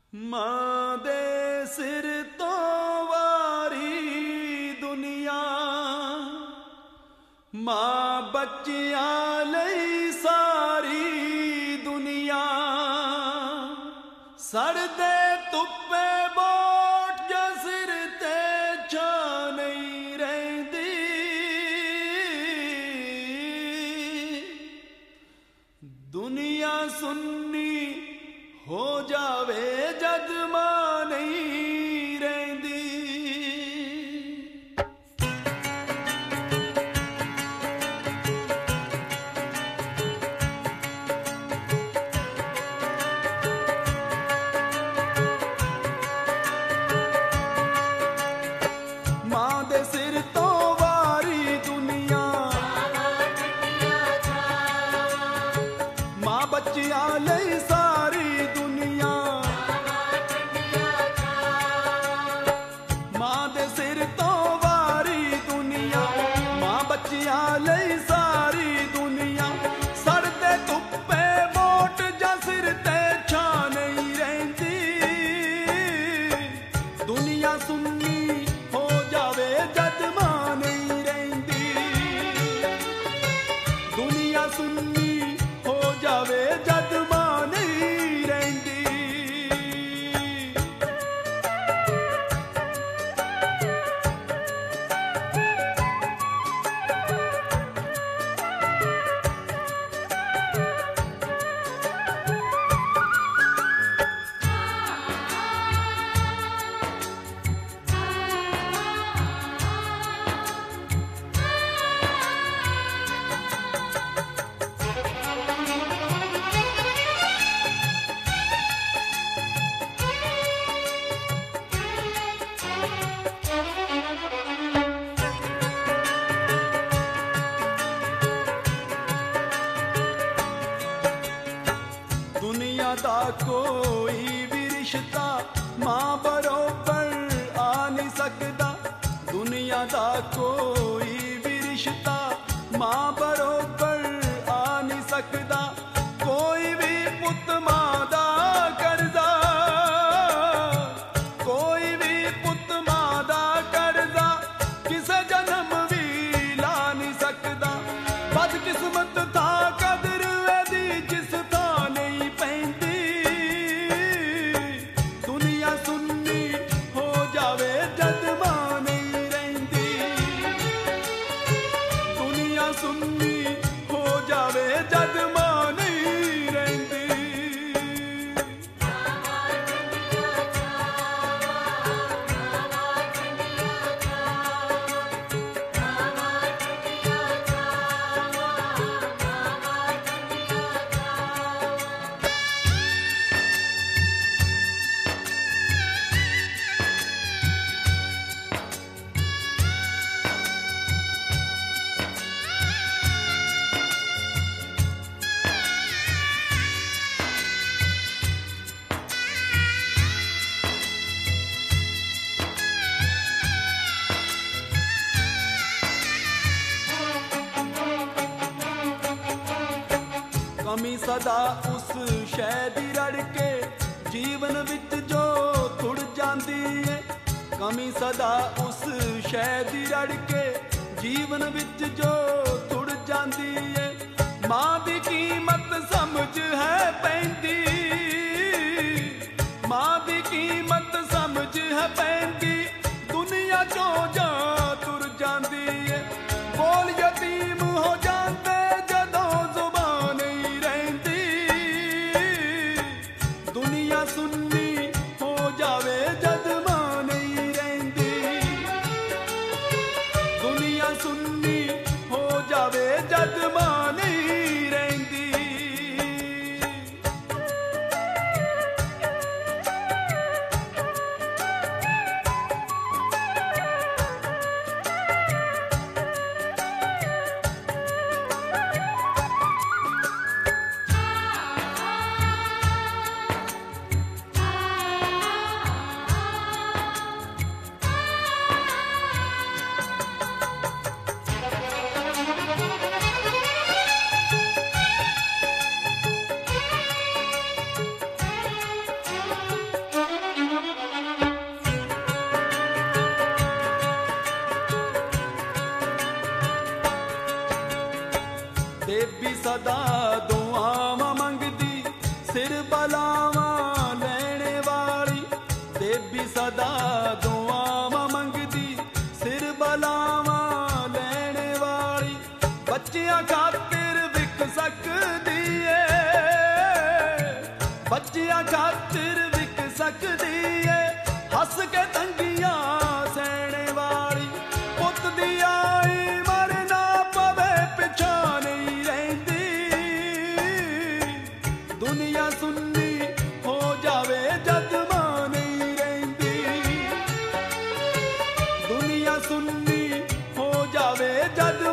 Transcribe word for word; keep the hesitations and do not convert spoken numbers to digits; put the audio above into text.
मां दे सिर तो वारी दुनिया, मां बच्चियां लई सारी दुनिया। सड़दे तुप्पे बोट जा सिर ते छा नहीं रहिंदी, दुनिया सुन्नी हो जावे जद मां नहीं रहिंदी। मां दे सिर तो वारी दुनिया, मां बच्चियां लई सारी दुनिया। मां दे सिर तो वारी दुनिया, मां बच्चियां लई सारी दुनिया। सड़दे तुप्पे बोट जा सिर ते छा नहीं रहिंदी, दुनिया सुन्नी हो जावे जद मां नहीं रहिंदी, दुनिया सुन्नी हो जावे जद मां नहीं रहिंदी। दुनिया दा कोई भी रिश्ता मां बरोबर आ नहीं सकदा, दुनिया दा कोई भी रिश्ता मां बरोबर आ नहीं सकदा। कोई भी पुत मां दा करदा, कोई भी पुत मां दा करदा किसे जन्म भी ला नहीं सकदा। बदकिस्मत था कदर वेदी जिस था नहीं पैंदी, दुनिया सुन्नी हो जावे जद मां नहीं रहिंदी, दुनिया सुन्नी हो जावे जद मां नहीं रहिंदी। कमी सदा उस शै दी रड़ के जीवन विच जो तुड़ जांदी है, कमी सदा उस शै दी रड़ के जीवन विच जो तुड़ जांदी है। मां दी कीमत समझ है पैंदी, मां दी कीमत समझ है पैंदी, दुनिया चो जा तुर जांदी है। बोल यतीम हो जांदे जदों जुबान नहीं रहिंदी, दुनिया सुन्नी हो जावे जद मां नहीं रहिंदी, दुनिया सुन्नी हो जावे जद मां नहीं रहिंदी। ਦੇਵੀ ਸਦਾ ਦੁਆਵਾਂ ਮੰਗਦੀ, ਸਿਰ ਬਲਾਵਾਂ ਲੈਣੇ ਵਾਲੀ। ਦੇਵੀ ਸਦਾ ਦੁਆਵਾਂ ਮੰਗਦੀ, ਸਿਰ ਬਲਾਵਾਂ ਲੈਣੇ ਵਾਲੀ। ਬੱਚਿਆਂ ਖਾਤਰ ਵਿਕ ਸਕਦੀ ਏ, ਬੱਚਿਆਂ ਖਾਤਰ ਵਿਕ ਸਕਦੀ ਏ, ਹੱਸ ਕੇ ਤੰਗੀਆਂ ਸਹਿਣੇ ਵਾਲੀ। ਪੁੱਤ ਦੀ ਆਈ ਮਰ ਨਾ ਪਵੇ, ਪਿਛਾਂ ਨਹੀਂ ਰਹਿੰਦੀ। ਦੁਨੀਆ ਸੁੰਨੀ ਹੋ ਜਾਵੇ ਜਦ ਮਾਂ ਨਹੀਂ ਰਹਿੰਦੀ। ਦੁਨੀਆ ਸੁੰਨੀ ਹੋ ਜਾਵੇ ਜਦ